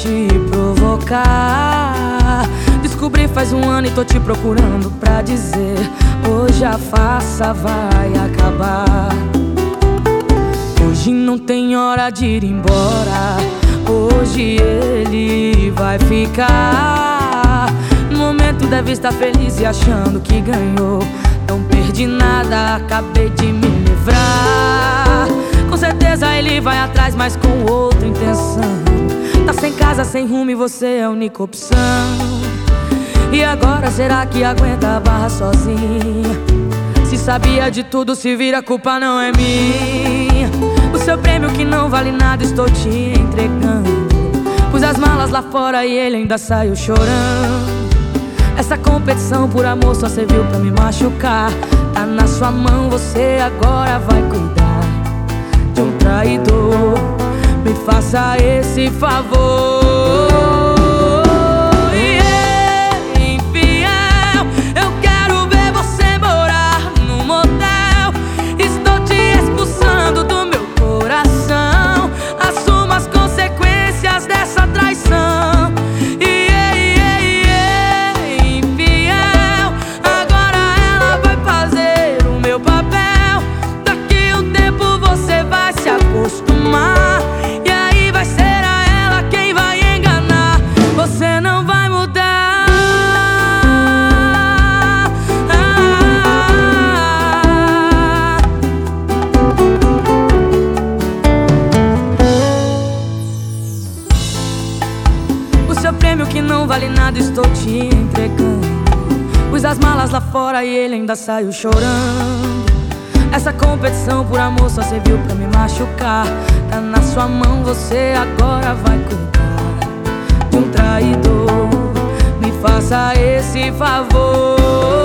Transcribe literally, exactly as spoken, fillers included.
te provocar. Descobri faz um ano e tô te procurando pra dizer: hoje a farsa vai acabar. Hoje não tem hora de ir embora, hoje ele vai ficar. No momento deve estar feliz e achando que ganhou. Não perdi nada, acabei de me livrar. Com certeza ele vai atrás, mas com outra intenção. Tá sem casa, sem rumo e você é a única opção. E agora será que aguenta a barra sozinha? Se sabia de tudo, se vira, a culpa não é minha. O seu prêmio que não vale nada estou te entregando. Pus as malas lá fora e ele ainda saiu chorando. Essa competição por amor só serviu pra me machucar. Tá na sua mão, você agora vai cuidar de um traidor. Me faça esse favor. E aí vai ser a ela quem vai enganar. Você não vai mudar. ah. O seu prêmio que não vale nada estou te entregando. Pus as malas lá fora e ele ainda saiu chorando. Essa competição por amor só serviu pra me machucar. Tá na sua mão, você agora vai cuidar de um traidor. Me faça esse favor.